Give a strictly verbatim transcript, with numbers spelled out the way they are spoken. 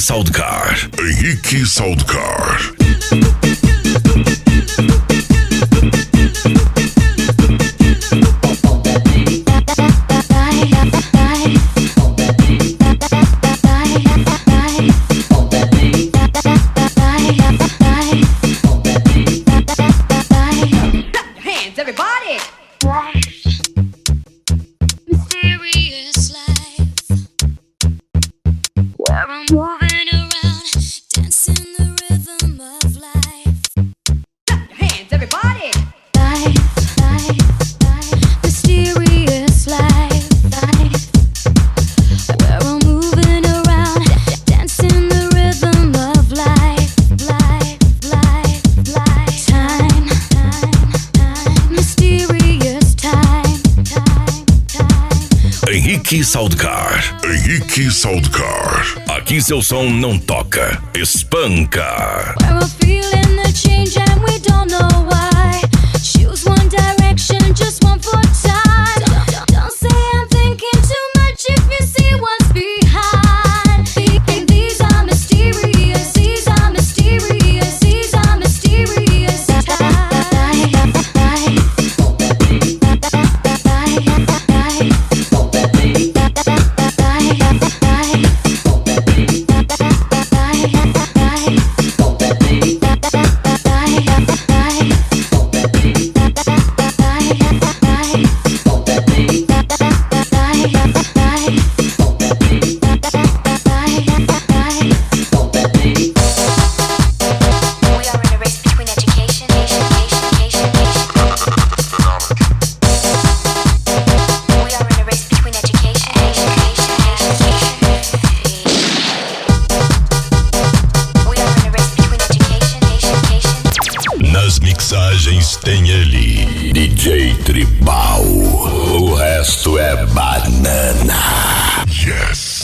Soundcar. Henrique Soundcar. Henrique Soundcar. Henrique Soundcar. Aqui seu som não toca, espanca. We're feeling the change and we don't know why. Choose one direction, just one for time. Don't, don't say I'm thinking too much if you see what's behind. These are mysterious, these are mysterious, these are mysterious times. Nas mixagens tem ele, D J Tribal. O resto é banana. Yes.